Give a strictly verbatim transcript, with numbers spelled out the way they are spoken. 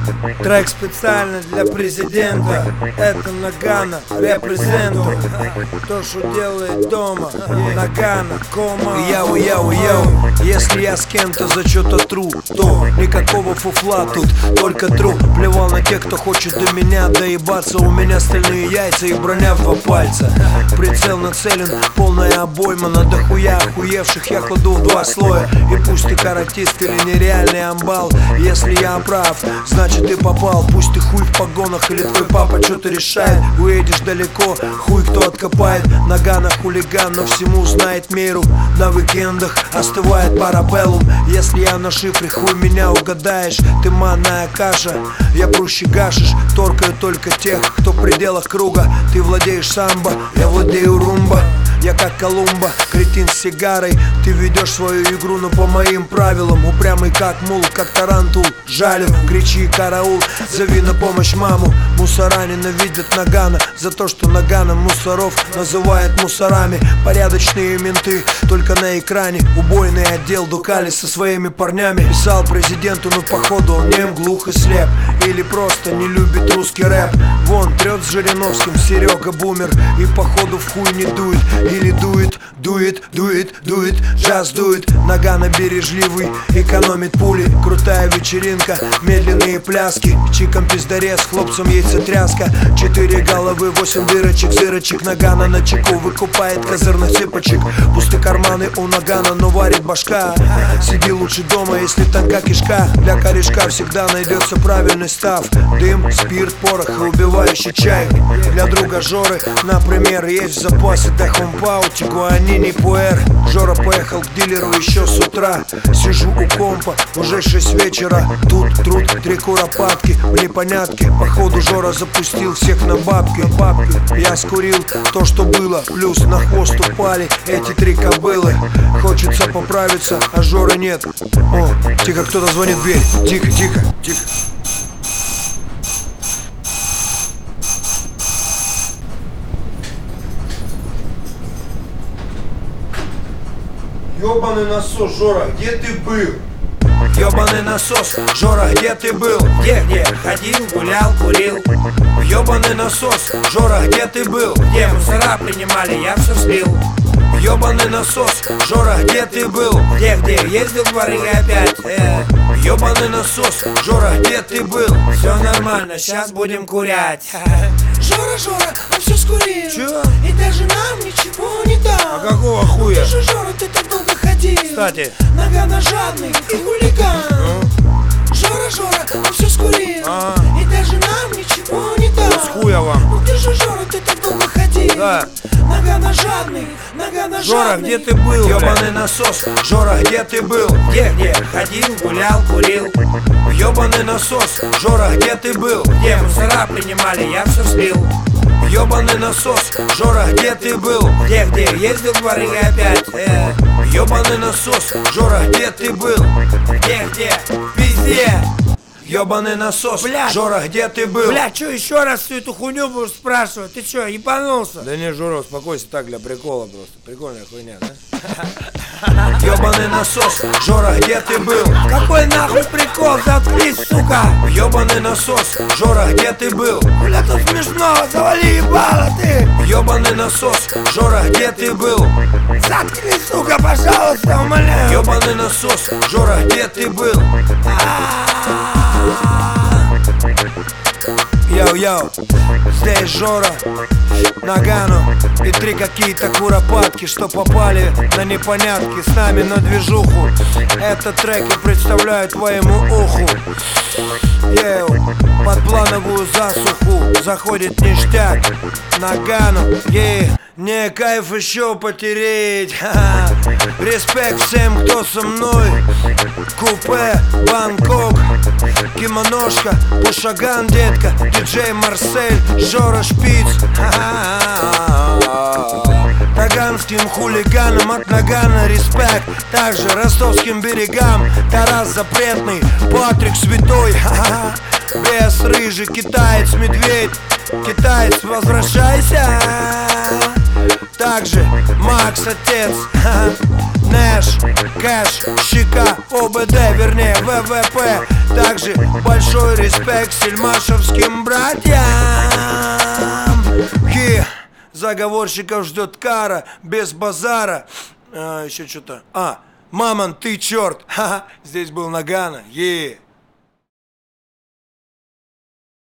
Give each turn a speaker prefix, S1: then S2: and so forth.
S1: Трек специально для президента. Это Нагано, репрезенту. То, что делает дома. Нагано, кома. Яу, яу, яу. Если я с кем-то за что-то тру, то никакого фуфла тут, только тру. Плевал на тех, кто хочет до меня доебаться. У меня стальные яйца и броня в два пальца. Прицел нацелен, полная обойма. На дохуя охуевших я кладу в два слоя. И пусть ты каратист или нереальный амбал, если я прав, значит ты попал. Пусть ты хуй в погонах или твой папа что-то решает. Уедешь далеко, хуй кто откопает. Нагано хулиган, но всему знает меру. На уикендах остывает парабеллум. Если я на шифре, хуй меня угадаешь. Ты манная каша, я прущий гашиш. Торкаю только тех, кто в пределах круга. Ты владеешь самбо, я владею румба. Я как Колумба, кретин с сигарой. Ты ведешь свою игру, но по моим правилам. Упрямый как мул, как тарантул. Жалю, кричи караул, зови на помощь маму. Мусора ненавидят Нагано за то, что Нагано мусоров называет мусорами. Порядочные менты, только на экране. Убойный отдел Дукали со своими парнями. Писал президенту, но походу он нем, глух и слеп. Или просто не любит русский рэп. Вон трет с Жириновским Серега бумер. И походу в хуй не дует. Или дует, дует, дует, дует, джаз дует. Нагано бережливый, экономит пули. Крутая вечеринка, медленные пляски. Чиком пиздарез, хлопцам яйцетряска. Четыре головы, восемь дырочек, зырочек. Нагано на чеку выкупает козырных цыпочек. Пусты карманы у Нагано, но варит башка. Сиди лучше дома, если тонка кишка. Для корешка всегда найдется правильный став. Дым, спирт, порох и убивающий чай. Для друга Жоры, например, есть в запасе Дахомпау, Тигуанини, Пуэр. Жора поехал к дилеру еще с утра. Сижу у компа, уже шесть вечера. Тут труд, три куропатки в непонятке. Походу Жора запустил всех на бабки, бабки. Я скурил то, что было, плюс на хвост упали эти три кобылы. Хочется поправиться, а Жоры нет. О, тихо, кто-то звонит в дверь. Тихо, тихо, тихо. Ёбаный насос, Жора, где ты был? Ёбаный насос, Жора, где ты был? Где-где? Ходил, гулял, курил. Ёбаный насос, Жора, где ты был? Где мусора принимали, я все слил. Ёбаный насос, Жора, где ты был? Где-где? Ездил в барыга опять. э. Ёбаный насос, Жора, где ты был? Все нормально, сейчас будем курять.
S2: Жора, Жора, он все скурил.
S1: Чё?
S2: И даже нам ничего не дал.
S1: А какого хуя?
S2: Ты же, Жора, ты так долго ходил.
S1: Кстати,
S2: Нагано жадный и хулиган.
S1: ну?
S2: Жора, Жора, он все скурил.
S1: А.
S2: И даже нам ничего не дал.
S1: С хуя вам?
S2: Ну ты же, Жора, ты так долго ходил.
S1: Да.
S2: Нагано жадный, Нагано
S1: Жора,
S2: жадный.
S1: где ты был? Ёбаный насос, Жора, где ты был? Где-где? Ходил, гулял, курил. Ёбаный насос, Жора, где ты был? Где мусора принимали, я все слил. Ёбаный насос, Жора, где ты был? Где-где? Ездил в барыга опять. э. Ёбаный насос, Жора, где ты был? Где-где? Везде. Ёбаный насос,
S2: Блядь.
S1: Жора, где ты был?
S2: Бля, чё еще раз всю эту хуйню будешь спрашивать? Ты чё, ебанулся?
S1: Да не, Жора, успокойся, так для прикола просто. Прикольная хуйня, да? Ёбаный насос, Жора, где ты был?
S2: Какой нахуй прикол? Заткнись, сука!
S1: Ёбаный насос, Жора, где ты был?
S2: Бля, тут смешно, завали ебало ты!
S1: Ёбаный насос, Жора, где ты был?
S2: Заткнись, сука, пожалуйста, умоляю!
S1: Ёбаный насос, Жора, где ты был? Йоу-йоу, здесь Жора, Нагано и три какие-то куропатки, что попали на непонятки с нами на движуху. Этот трек я представляю твоему уху. Еу, под плановую засуху заходит ништяк. Нагано, ей, не кайф еще потереть. Ха-ха. Респект всем, кто со мной. Купе, Бангкок, кимоношка, Пушаган, детка, диджей Марсель, Жора Шпиц. Таганским хулиганам от Нагано респект. Также ростовским берегам Тарас Запретный, Патрик Святой. Ха-ха. Бес рыжий, китаец, медведь. Китаец, возвращайся. Также Макс Отец, ха-ха. Нэш, Кэш, Щека, ОБД, вернее ВВП. Также большой респект сельмашевским братьям. Ки, заговорщиков ждет кара, без базара. а, Еще что-то. А, Мамон, ты черт. Ха-ха, здесь был Нагано. Е.